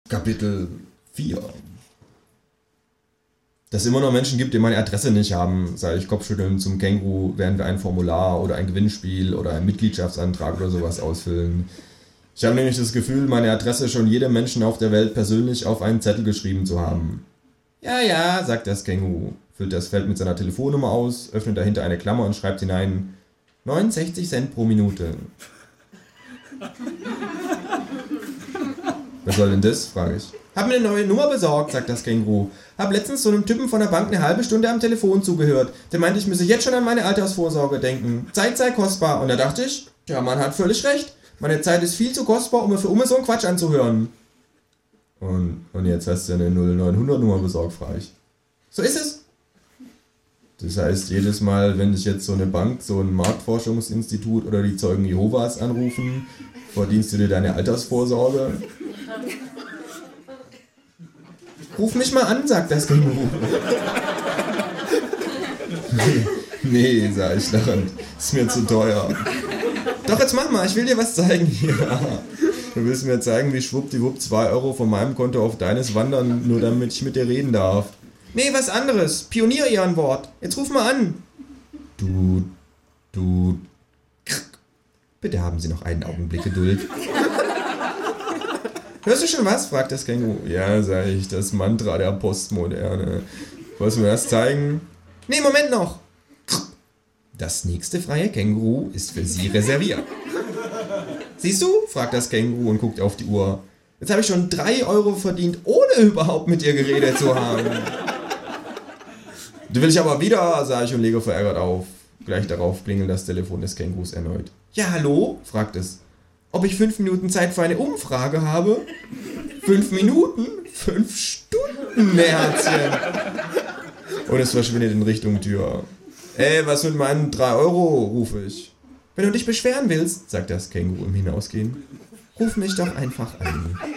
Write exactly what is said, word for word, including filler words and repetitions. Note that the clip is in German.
Kapitel vier. Dass es immer noch Menschen gibt, die meine Adresse nicht haben, sage ich kopfschüttelnd zum Känguru, während wir ein Formular oder ein Gewinnspiel oder einen Mitgliedschaftsantrag oder sowas ausfüllen. Ich habe nämlich das Gefühl, meine Adresse schon jedem Menschen auf der Welt persönlich auf einen Zettel geschrieben zu haben. Ja, ja, sagt das Känguru, füllt das Feld mit seiner Telefonnummer aus, öffnet dahinter eine Klammer und schreibt hinein neunundsechzig Cent pro Minute. Was soll denn das, frage ich. Hab mir eine neue Nummer besorgt, sagt das Känguru. Hab letztens so einem Typen von der Bank eine halbe Stunde am Telefon zugehört. Der meinte, ich müsse jetzt schon an meine Altersvorsorge denken. Zeit sei kostbar. Und da dachte ich, der Mann hat völlig recht. Meine Zeit ist viel zu kostbar, um mir für immer so einen Quatsch anzuhören. Und, und jetzt hast du eine null neun hundert Nummer besorgt, frage ich. So ist es. Das heißt, jedes Mal, wenn dich jetzt so eine Bank, so ein Marktforschungsinstitut oder die Zeugen Jehovas anrufen, verdienst du dir deine Altersvorsorge? Ruf mich mal an, sagt das Känguru. Nee, nee, sag ich lachend. Ist mir zu teuer. Doch, jetzt mach mal, ich will dir was zeigen hier. Du willst mir zeigen, wie schwuppdiwupp zwei Euro von meinem Konto auf deines wandern, nur damit ich mit dir reden darf. Nee, was anderes. Pionier ihr ein Wort. Jetzt ruf mal an. Du, du, bitte haben Sie noch einen Augenblick Geduld. Hörst du schon was? Fragt das Känguru. Ja, sag ich, das Mantra der Postmoderne. Wolltest du mir das zeigen? Nee, Moment noch. Das nächste freie Känguru ist für Sie reserviert. Siehst du? Fragt das Känguru und guckt auf die Uhr. Jetzt habe ich schon drei Euro verdient, ohne überhaupt mit ihr geredet zu haben. Du will ich aber wieder, sage ich und lege verärgert auf. Gleich darauf klingelt das Telefon des Kängurus erneut. Ja, hallo? Fragt es. Ob ich fünf Minuten Zeit für eine Umfrage habe? Fünf Minuten? Fünf Stunden, Herzchen. Und es verschwindet in Richtung Tür. Ey, was mit meinen drei Euro, rufe ich. Wenn du dich beschweren willst, sagt das Känguru im Hinausgehen, ruf mich doch einfach an.